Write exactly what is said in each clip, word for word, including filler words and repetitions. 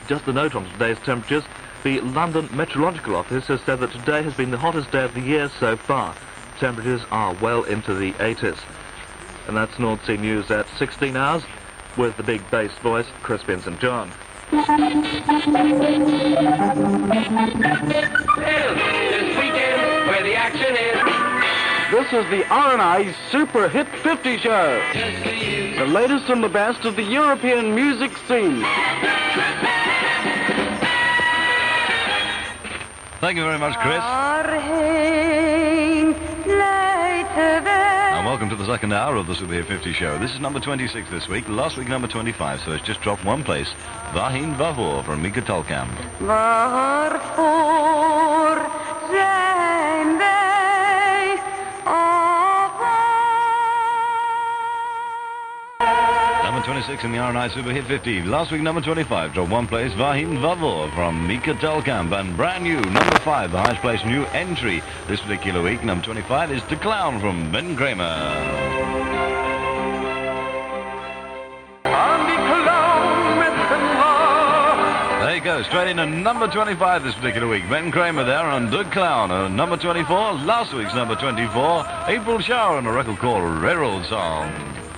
just a note on today's temperatures. The London Meteorological Office has said that today has been the hottest day of the year so far. Temperatures are well into the eighties. And that's North Sea News at sixteen hours with the big bass voice, Crispian Saint John. This weekend, where the action is. This is the R and I Super Hit fifty Show. The latest and the best of the European music scene. Thank you very much, Chris. And welcome to the second hour of the Super Hit fifty Show. This is number twenty-six this week. Last week, number twenty-five, so it's just dropped one place. Waarheen Waarvoor from Mika Tolkamp. Waarvoor zijn wij op Number twenty-six in the R and I Super Hit fifty. Last week, number twenty-five, dropped one place. Waarheen Waarvoor from Mika Tolkamp. And brand new, number five, the highest place new entry this particular week. Number twenty-five is The Clown from Ben Kramer. There you go, straight in at number twenty-five this particular week. Ben Kramer there on The Clown. And number twenty-four, last week's number twenty-four, April Shower on a record called Railroad Song.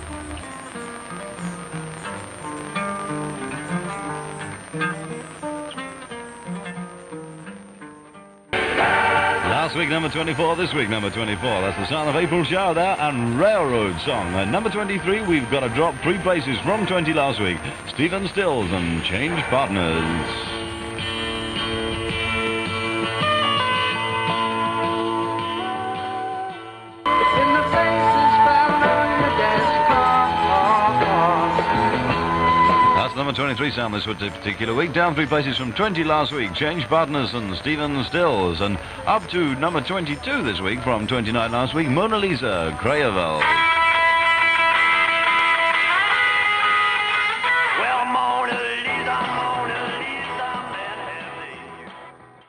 Last week, number twenty-four. This week, number twenty-four. That's the sound of April Shower there and Railroad Song. And number twenty-three, we've got a drop three places from twenty last week. Stephen Stills and Change Partners. Number twenty-three sound this particular week. Down three places from twenty last week. Change Partners and Stephen Stills. And up to number twenty-two this week from twenty-nine last week. Mona Lisa, Crayovel.